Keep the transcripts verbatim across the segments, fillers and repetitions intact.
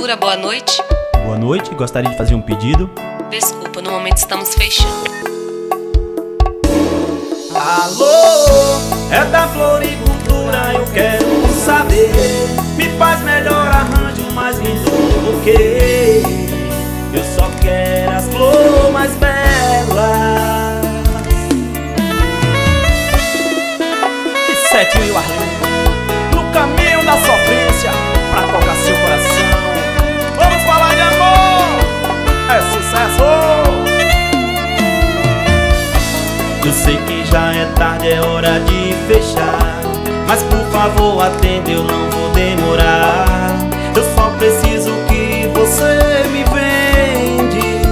Floricultura, boa noite. Boa noite, gostaria de fazer um pedido. Desculpa, no momento estamos fechando. Alô, é da floricultura, eu quero saber. Me faz melhor arranjo, mais lindo do que. Eu só quero as flores mais belas. E sete mil Arlindo, no caminho da sofrência, pra tocar seu coração. Vamos falar de amor, é sucesso. Eu sei que já é tarde, é hora de fechar, mas por favor atende, eu não vou demorar. Eu só preciso que você me vende.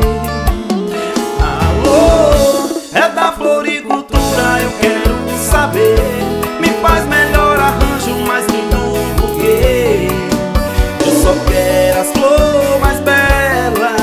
Alô, é da floricultura, eu quero saber. Me faz melhor arranjo, mais lindo do que. Eu só quero as flores mais belas.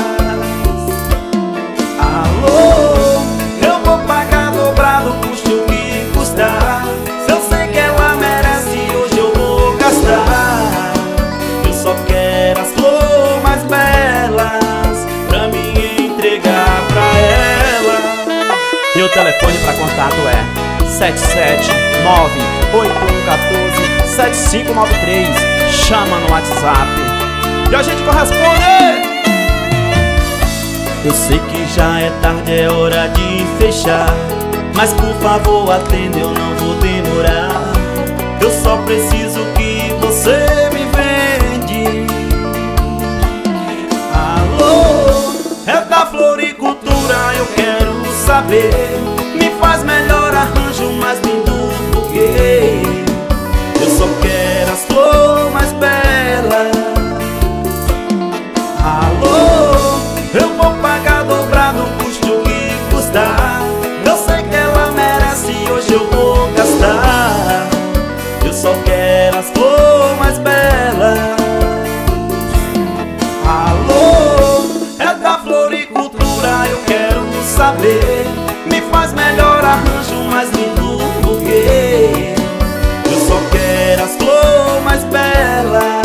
Alô, eu vou pagar dobrado, custe o que custar. Se eu sei que ela merece, hoje eu vou gastar. Eu só quero as flores mais belas pra me entregar pra ela. E o telefone pra contato é sete sete nove oito um um quatro sete cinco nove três. Chama no WhatsApp e a gente corresponde. Eu sei que já é tarde, é hora de fechar, mas por favor atenda, eu não vou demorar. Eu só preciso que você me vende. Alô, é da floricultura, eu quero saber. Me faz melhor arranjo, mais lindo do que. Eu só quero as flores mais belas. Alô, eu vou pagar dobrado, custe o que custar. Eu sei que ela merece, hoje eu vou gastar. Eu só quero as flores mais belas. Alô, é da floricultura, eu quero saber. Me faz melhor arranjo, mais lindo do que. Eu só quero as flores mais belas.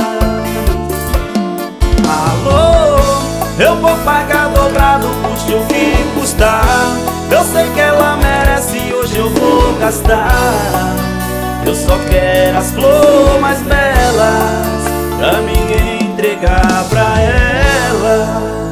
Alô, eu vou pagar dobrado, custe o que custar. Eu sei que ela merece, hoje eu vou gastar. Eu só quero as flores mais belas pra me entregar pra ela.